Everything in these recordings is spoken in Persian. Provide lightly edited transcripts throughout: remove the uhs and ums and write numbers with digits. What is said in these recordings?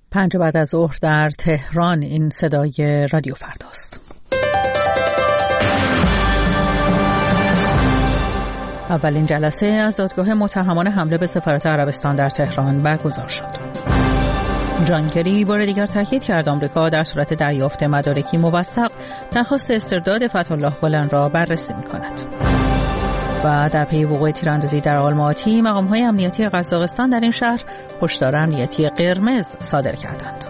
5 بعد از ظهر در تهران. این صدای رادیو فرداست. اولین جلسه از دادگاه متهمان حمله به سفارت عربستان در تهران برگزار شد. جان کری بار دیگر تاکید کرد آمریکا در صورت دریافت مدارکی موثق درخواست استرداد فتح‌الله گلن را بررسی می‌کند. و در پی وقوع تیراندازی در آلماتی، مقام‌های امنیتی قزاقستان در این شهر هشدار امنیتی قرمز صادر کردند.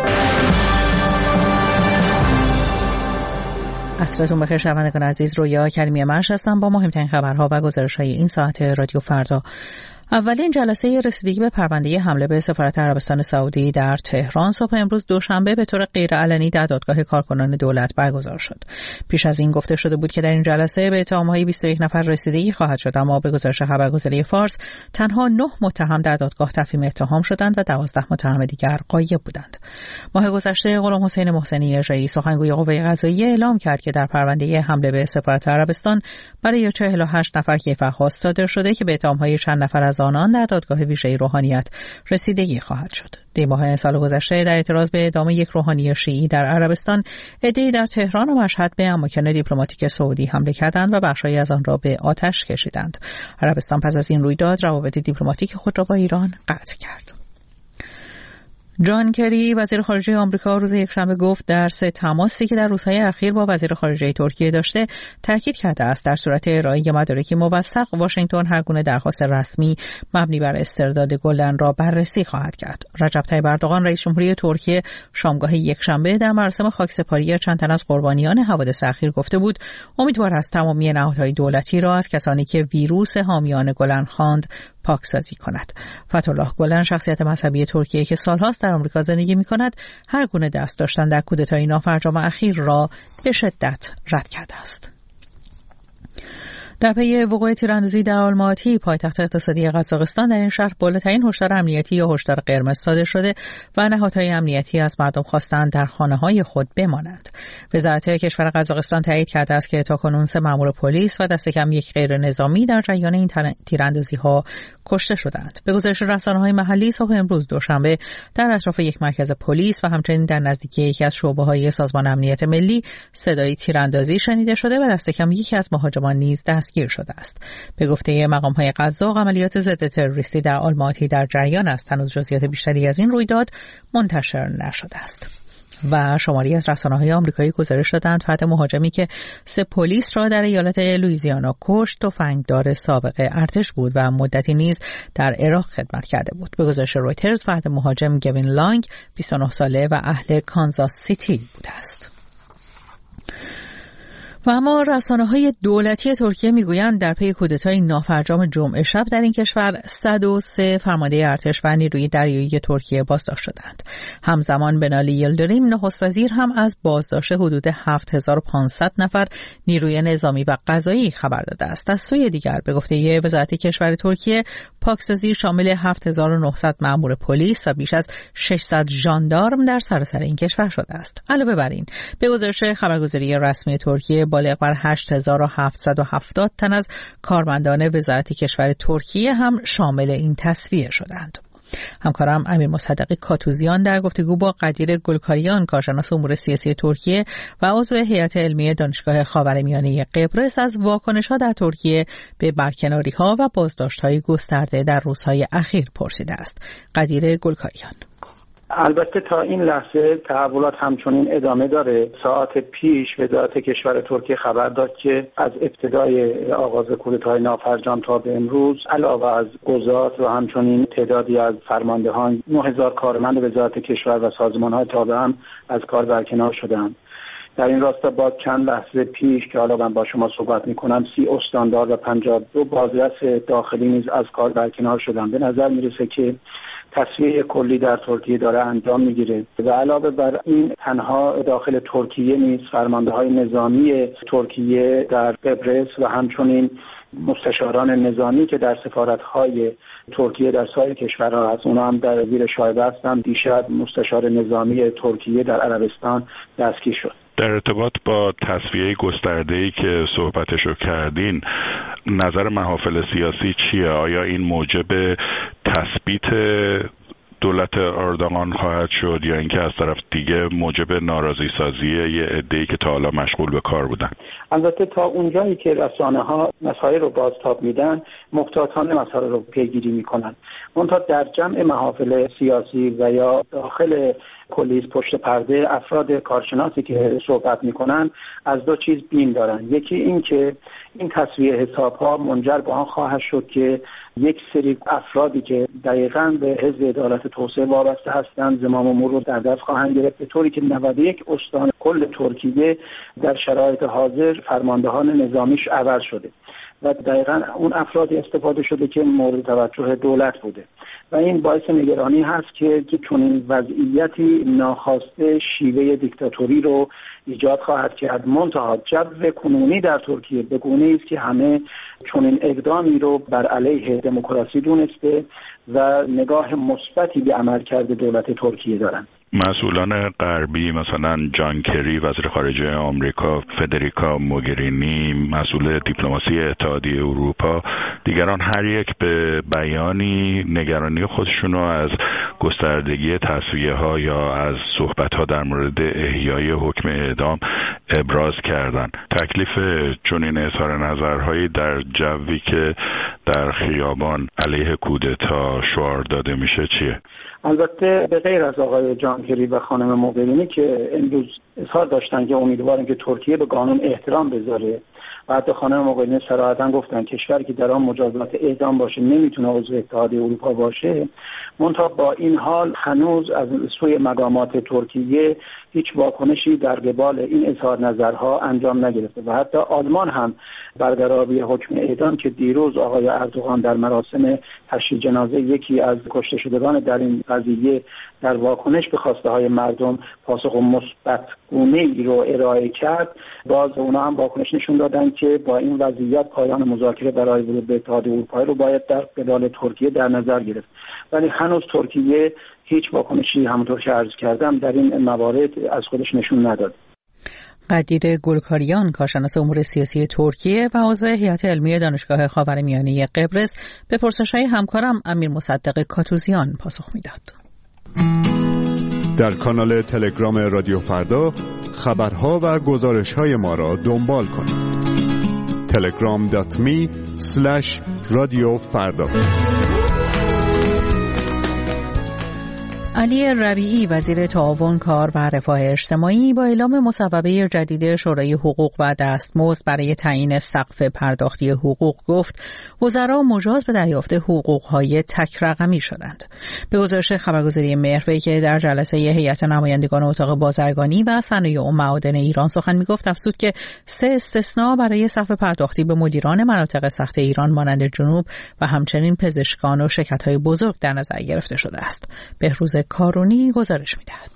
عصرتون بخیر شنوندگان عزیز، رویا کریمی مرش هستم با مهمترین خبرها و گزارش‌های این ساعت رادیو فردا. اولین جلسه رسیدگی به پرونده حمله به سفارت عربستان سعودی در تهران صبح امروز دوشنبه به طور غیرعلنی در دادگاه کارکنان دولت برگزار شد. پیش از این گفته شده بود که در این جلسه به اتهام‌های 21 نفر رسیدگی خواهد شد، اما به گزارش خبرگزاری فارس تنها 9 متهم در دادگاه تفهیم اتهام شدند و 12 متهم دیگر غایب بودند. ماه گذشته غلام حسین محسنی ارجایی سخنگوی قوه قضاییه اعلام کرد که در پرونده حمله به سفارت عربستان برای 48 نفر کیفرخواست صادر شده که به اتهام‌های چند نفر از آنان در دادگاه ویژه روحانیت رسیدگی خواهد شد. دیماه سال گذشته در اعتراض به اعدام یک روحانی شیعی در عربستان، عده‌ای در تهران و مشهد به اماکن دیپلماتیک سعودی حمله کردند و بخشی از آن را به آتش کشیدند. عربستان پس از این رویداد روابط دیپلماتیک خود را با ایران قطع کرد. جان کری وزیر خارجه آمریکا روز یکشنبه گفت در 3 تماسی که در روزهای اخیر با وزیر خارجه ترکیه داشته تاکید کرده است در صورت ارائه مدارکی موثق واشنگتن هر گونه درخواست رسمی مبنی بر استرداد گلن را بررسی خواهد کرد. رجب طیب اردوغان رئیس جمهوری ترکیه شامگاه یکشنبه در مراسم خاکسپاری چند تن از قربانیان حوادث اخیر گفته بود امیدوار است تمامی نهادهای دولتی را از کسانی که ویروس حامیان گلن خواند پاکسازی کند. فتح‌الله گلن شخصیت مذهبی ترکیه که سالهاست در آمریکا زندگی می‌کند، هر گونه دست داشتن در کودتای نافرجام اخیر را به شدت رد کرده است. در پی وقوع تیراندازی در آلماتی، پایتخت اقتصادی قزاقستان، در این شهر بالاترین هشدار امنیتی یا هشدار قرمز صادر شده و نهادهای امنیتی از مردم خواستند در خانه‌های خود بمانند. وزارت کشور قزاقستان تایید کرده است که تاکنون 3 مأمور پلیس و دست کم 1 غیر نظامی در جریان این تیراندازی‌ها کشته شدند. به گزارش رسانه‌های محلی صبح امروز دوشنبه در اطراف یک مرکز پلیس و همچنین در نزدیکی یکی از شعبه‌های سازمان امنیت ملی صدای تیراندازی شنیده شده و دست کم یکی از مهاجمان نیز دستگیر شده است. به گفته مقام‌های قزاق، عملیات ضد تروریستی در آلماتی در جریان است. هنوز جزئیات بیشتری از این رویداد منتشر نشده است. و شماری از رسانه‌های آمریکایی گزارش دادند فرد مهاجمی که 3 پلیس را در ایالت لوئیزیانا کشت تفنگدار سابق ارتش بود و مدتی نیز در عراق خدمت کرده بود. به گزارش رویترز فرد مهاجم گوین لانگ 29 ساله و اهل کانزاس سیتی بوده است. و اما رسانه‌های دولتی ترکیه میگویند در پی کودتای نافرجام جمعه شب در این کشور 103 فرمانده ارتش و نیروی دریایی ترکیه بازداشت شدند. همزمان بنالی یلدریم نخست وزیر هم از بازداشت حدود 7500 نفر نیروی نظامی و قضایی خبر داده است. از سوی دیگر به گفته وزارت کشور ترکیه، پاکسازی شامل 7900 مأمور پلیس و بیش از 600 ژاندارم در سراسر این کشور شده است. علاوه بر این، به گزارش خبرگزاری رسمی ترکیه بالغ بر 8770 تن از کارمندان وزارت کشور ترکیه هم شامل این تصفیه شدند. همکارم امیر مصدق کاتوزیان در گفتگو با قدیر گلکاریان، کارشناس امور سیاسی ترکیه و عضو هیئت علمی دانشگاه خاورمیانه قبرس، از واکنش‌ها در ترکیه به برکناری‌ها و بازداشت‌های گسترده در روزهای اخیر پرسیده است. قدیر گلکاریان: البته تا این لحظه تحولات همچنین ادامه داره. ساعت پیش وزارت کشور ترکیه خبر داد که از ابتدای آغاز کودتای نافرجام تا به امروز علاوه از قضات و همچنین تعدادی از فرماندهان 9000 کارمند وزارت کشور و سازمان‌های تابع هم از کار برکنار شدند. در این راستا با چند لحظه پیش که حالا من با شما صحبت می‌کنم 30 استاندار و 52 بازرس داخلی نیز از کار برکنار شدند. به نظر میرسه که تصفیه کلی در ترکیه داره انجام میگیره و علاوه بر این تنها داخل ترکیه نیز فرمانده‌های نظامی ترکیه در قبرس و همچنین مستشاران نظامی که در سفارت‌های ترکیه در سایر کشورها هست، اونا هم در زیر شایبه هستند. دیشب مستشار نظامی ترکیه در عربستان دستگیر شد. در ارتباط با تصفیه گسترده‌ای که صحبتشو کردین، نظر محافل سیاسی چیه؟ آیا این موجب تثبیت دولت اردوغان خواهد شد یا اینکه از طرف دیگه موجب ناراضی سازی یه عده‌ای که تا حالا مشغول به کار بودن؟ البته تا اونجایی که رسانه‌ها مسائل رو بازتاب میدن محتاطانه مسائل رو پیگیری میکنن. منتها در جمع محافل سیاسی و یا داخل کلیس پشت پرده افراد کارشناسی که صحبت میکنن از دو چیز بیم دارن. یکی این که این تسویه حساب‌ها منجر به آن خواهد شد که یک سری افرادی که دقیقاً به حزب عدالت توسعه وابسته هستند زمام امور رو در دست خواهند گرفت، به طوری که 91 استان کل ترکیه در شرایط حاضر فرماندهان نظامیش عوض شده و دقیقاً اون افرادی استفاده شده که مورد توجه دولت بوده و این باعث نگرانی هست که چنین وضعیتی ناخواسته شیوه دیکتاتوری رو ایجاد خواهد کرد. منتها جو کنونی در ترکیه به گونه‌ای است که همه چنین اقدامی رو بر علیه دموکراسی دونسته و نگاه مثبتی به عملکرد دولت ترکیه دارند. مسئولان غربی مثلا جان کری وزیر خارجه آمریکا، فدریکا موگرینی مسئول دیپلماسی اتحادیه اروپا، دیگران هر یک به بیانی نگرانی خودشون رو از گستردگی تصفیه‌ها یا از صحبت‌ها در مورد احیای حکم اعدام ابراز کردند. تکلیف چنین اظهار نظرهایی در جوی که در خیابان علیه کودتا شعار داده میشه چیه؟ البته به غیر از آقای جان کری و خانم موگرینی که امروز اظهار داشتن که امیدوارن که ترکیه به قانون احترام بذاره و حتی خانم موگرینی صراحتاً گفتن کشوری که در آن مجازات اعدام باشه نمیتونه عضو اتحادیه اروپا باشه. منتها با این حال هنوز از سوی مقامات ترکیه هیچ واکنشی در قبال این اظهار نظرها انجام نگرفته و حتی آلمان هم برقراری حکم اعدام که دیروز آقای اردوغان در مراسم تشییع جنازه یکی از کشته شدگان در این قضیه در واکنش به خواسته های مردم پاسخ مثبت گونه‌ای رو ارائه کرد، باز اونا هم واکنش نشون دادن که با این وضعیت پایان مذاکره برای ورود به اتحادیه اروپا رو باید در قبال ترکیه در نظر گرفت. ولی هنوز ترکیه هیچ واکنشی همونطور که عرض کردم در این موارد از خودش نشون نداد. قدیر گلکاریان کارشناس امور سیاسی ترکیه و عضو هیئت علمی دانشگاه خاورمیانه قبرس به پرسش‌های همکارم امیر مصدق کاتوزیان پاسخ میداد. در کانال تلگرام رادیو فردا خبرها و گزارش‌های ما را دنبال کنید. telegram.me/radiofarda. علی ربیعی وزیر تعاون کار و رفاه اجتماعی با اعلام مصوبه جدید شورای حقوق و دستمزد برای تعیین سقف پرداختی حقوق گفت وزرا مجاز به دریافت حقوق‌های تک رقمی شدند. به گزارش خبرگزاری مهروی که در جلسه هیئت نمایندگان اتاق بازرگانی و صنایع و معادن ایران سخن می‌گفت افزود که 3 استثناء برای سقف پرداختی به مدیران مناطق سخت ایران مانند جنوب و همچنین پزشکان و شرکت‌های بزرگ در نظر گرفته شده است. بهروز کارونی گزارش می‌دهد.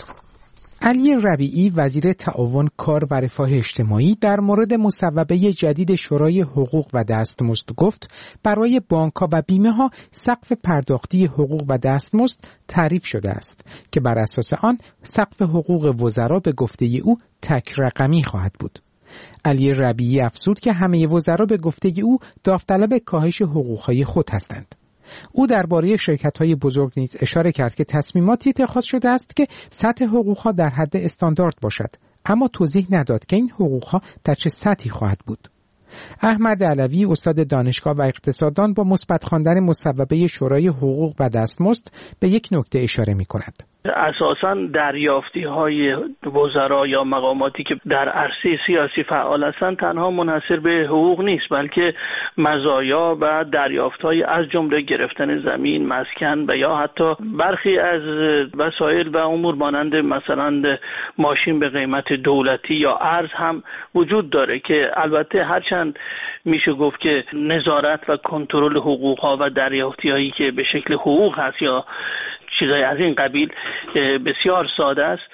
علی ربیعی وزیر تعاون کار و رفاه اجتماعی در مورد مصوبه جدید شورای حقوق و دستمزد گفت برای بانک‌ها و بیمه‌ها سقف پرداختی حقوق و دستمزد تعریف شده است که بر اساس آن سقف حقوق وزرا به گفته او تک رقمی خواهد بود. علی ربیعی افزود که همه وزرا به گفته او داوطلب کاهش حقوق‌های خود هستند. او درباره شرکت‌های بزرگ نیز اشاره کرد که تصمیماتی اتخاذ شده است که سطح حقوق‌ها در حد استاندارد باشد، اما توضیح نداد که این حقوق‌ها در چه سطحی خواهد بود. احمد علوی استاد دانشگاه و اقتصاددان با مثبت خواندن مصوبه شورای حقوق و دستمزد به یک نکته اشاره می‌کند. اساساً دریافتی‌های وزرا یا مقاماتی که در عرصه سیاسی فعال هستند تنها منحصر به حقوق نیست، بلکه مزایا و دریافت‌های از جمله گرفتن زمین، مسکن و یا حتی برخی از وسایل و امور مانند مثلا ماشین به قیمت دولتی یا ارز هم وجود داره که البته هرچند میشه گفت که نظارت و کنترل حقوق‌ها و دریافتی‌هایی که به شکل حقوق هست یا چیزای از این قبیل بسیار ساده است،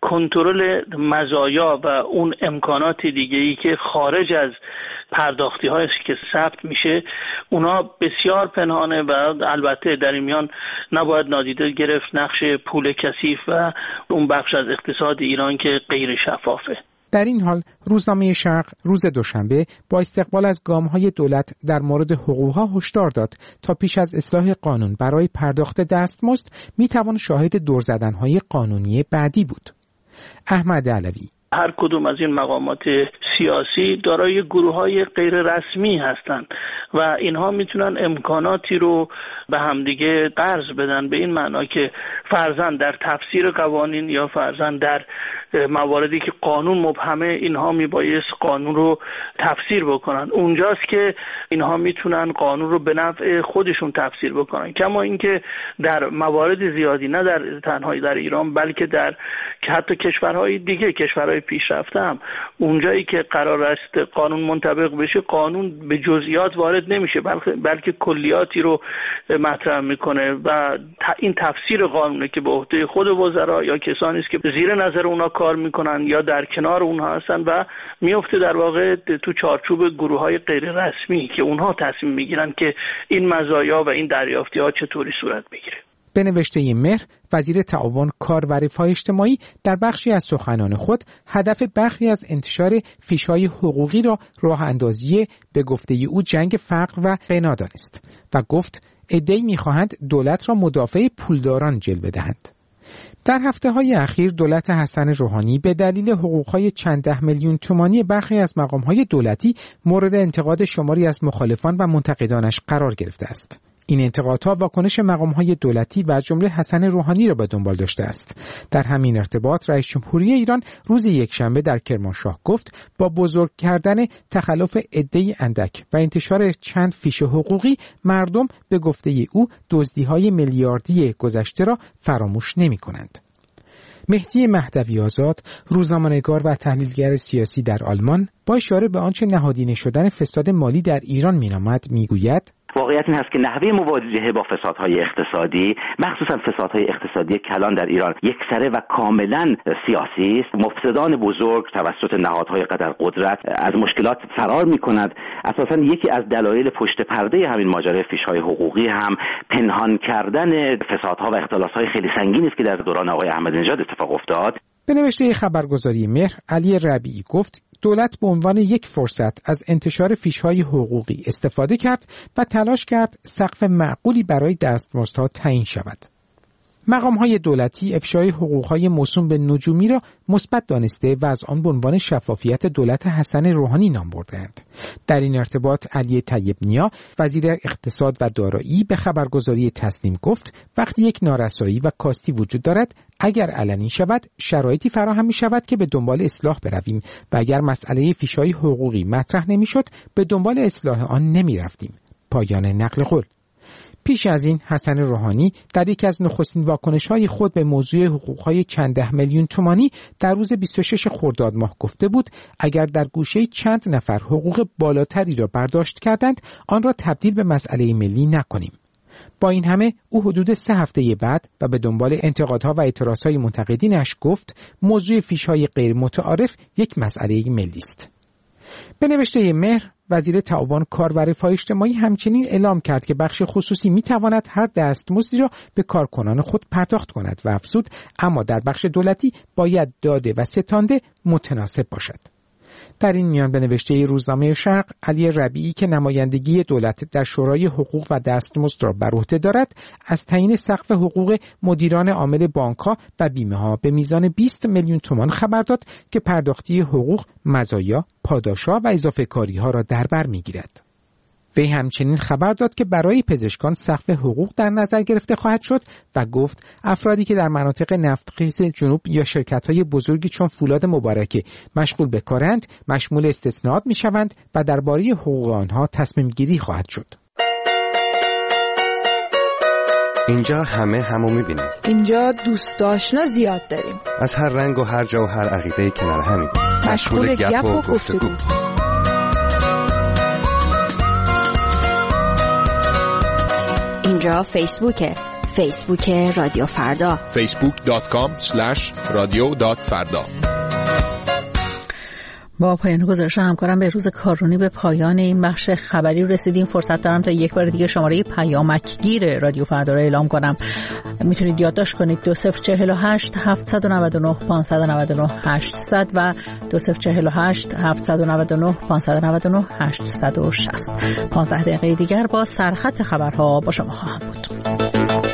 کنترل مزایا و اون امکانات دیگه‌ای که خارج از پرداختی هایی که ثبت میشه اونا بسیار پنهانه و البته در این میان نباید نادیده گرفت نقش پول کثیف و اون بخش از اقتصاد ایران که غیر شفافه. در این حال روزنامه شرق روز دوشنبه با استقبال از گام‌های دولت در مورد حقوق‌ها هشدار داد تا پیش از اصلاح قانون برای پرداخت دستمزد میتوان شاهد دور زدن‌های قانونی بعدی بود. احمد علوی: هر کدوم از این مقامات سیاسی دارای گروه‌های غیر رسمی هستند و اینها میتونن امکاناتی رو به همدیگه قرض بدن، به این معنا که فرضاً در تفسیر قوانین یا فرضاً در مواردی که قانون مبهمه اینها میبایست قانون رو تفسیر بکنن. اونجاست که اینها میتونن قانون رو به نفع خودشون تفسیر بکنن، کما اینکه در موارد زیادی، نه در تنهایی در ایران بلکه در حتی کشورهای دیگه، کشورهای پیشرفته هم، اونجایی که قرار است قانون منطبق بشه قانون به جزئیات وارد نمیشه بلکه کلیاتی رو مطرح میکنه و این تفسیر قانونه که به عهده خود وزرا یا کسانی است که زیر نظر اونها کار میکنن یا در کنار اونها هستن و میفته در واقع تو چارچوب گروه‌های غیر رسمی که اونها تصمیم میگیرن که این مزایا و این دریافتی‌ها چطوری صورت بگیره. به نوشته مهر، وزیر تعاون، کار و رفاه اجتماعی در بخشی از سخنان خود هدف برخی از انتشار فیش‌های حقوقی را راه اندازی به گفته او جنگ فقر و غنا دانست و گفت عده‌ای می‌خواهند دولت را مدافع پولداران جلوه دهند. در هفته‌های اخیر دولت حسن روحانی به دلیل حقوق‌های چند ده میلیون تومانی برخی از مقام‌های دولتی مورد انتقاد شماری از مخالفان و منتقدانش قرار گرفته است. این انتقادها واکنش مقام‌های دولتی و از جمله حسن روحانی را به دنبال داشته است. در همین ارتباط رئیس جمهوری ایران روز یکشنبه در کرمانشاه گفت با بزرگ کردن تخلف عده‌ای اندک و انتشار چند فیش حقوقی مردم به گفته او دزدی‌های میلیاردی گذشته را فراموش نمی‌کنند. مهدی مهدوی آزاد، روزنامه‌نگار و تحلیلگر سیاسی در آلمان، با اشاره به آنچه نهادینه شدن فساد مالی در ایران می‌نامد میگوید: واقعیت این هست که نحوه مواجهه با فسادهای اقتصادی، مخصوصا فسادهای اقتصادی کلان در ایران، یکسره و کاملا سیاسی است. مفسدان بزرگ توسط نهادهای قدر قدرت از مشکلات فرار می‌کنند. اساساً یکی از دلایل پشت پرده همین ماجرای فیش‌های حقوقی هم پنهان کردن فسادها و اختلاس‌های خیلی سنگینی است که در دوران آقای احمدی نژاد اتفاق افتاد. به نوشته خبرگزاری مهر، علی ربیعی گفت دولت به عنوان یک فرصت از انتشار فیش‌های حقوقی استفاده کرد و تلاش کرد سقف معقولی برای دستمزدها تعیین شود. مقام‌های دولتی افشای حقوق‌های موسوم به نجومی را مثبت دانسته و از آن به عنوان شفافیت دولت حسن روحانی نام بردند. در این ارتباط علی طیب نیا، وزیر اقتصاد و دارایی، به خبرگزاری تصنیم گفت وقتی یک نارسایی و کاستی وجود دارد، اگر علنی شود شرایطی فراهم می شود که به دنبال اصلاح برویم و اگر مسئله فیش‌های حقوقی مطرح نمی‌شد به دنبال اصلاح آن نمی رفتیم. پایان نقل قول. پیش از این حسن روحانی در یکی از نخستین واکنش‌های خود به موضوع حقوق‌های چند ده میلیون تومانی در روز 26 خرداد ماه گفته بود اگر در گوشه چند نفر حقوق بالاتری را برداشت کردند آن را تبدیل به مسئله ملی نکنیم. با این همه او حدود 3 هفته بعد و به دنبال انتقادها و اعتراضهای منتقدینش گفت موضوع فیش‌های غیر متعارف یک مسئله ملی است. به نوشته مهر، وزیر تعاون، کار و رفاه اجتماعی همچنین اعلام کرد که بخش خصوصی می‌تواند هر دستمزدی را به کارکنان خود پرداخت کند و افزود اما در بخش دولتی باید داده و ستانده متناسب باشد. در این میان به نوشته روزنامه شرق، علی ربیعی که نمایندگی دولت در شورای حقوق و دستمزد را بر عهده دارد، از تعیین سقف حقوق مدیران عامل بانک‌ها و بیمه‌ها به میزان 20 میلیون تومان خبر داد که پرداختی حقوق، مزایا، پاداش‌ها و اضافه کاری‌ها را در بر می‌گیرد. وی همچنین خبر داد که برای پزشکان سقف حقوق در نظر گرفته خواهد شد و گفت افرادی که در مناطق نفتخیز جنوب یا شرکت‌های بزرگی چون فولاد مبارکه مشغول به کارند مشمول استثناءات می‌شوند و درباره حقوق آنها تصمیم گیری خواهد شد. اینجا همو می‌بینیم. اینجا دوست آشنا زیاد داریم. از هر رنگ و هر جا و هر عقیده‌ای کنار هم مشغول گپ و گفتگو. اینجا فیسبوک رادیو فردا، facebook.com/radio.farda. با پایان گزارش همکارم به روز کارونی به پایان این بخش خبری رسیدیم. فرصت دارم تا یک بار دیگه شماره پیامکگیر رادیو فردا را اعلام کنم. میتونید یادداشت کنید 2048 799 599 800 و 2048 799 599 860. 15 دقیقه دیگر با سرخط خبرها با شما خواهم بود.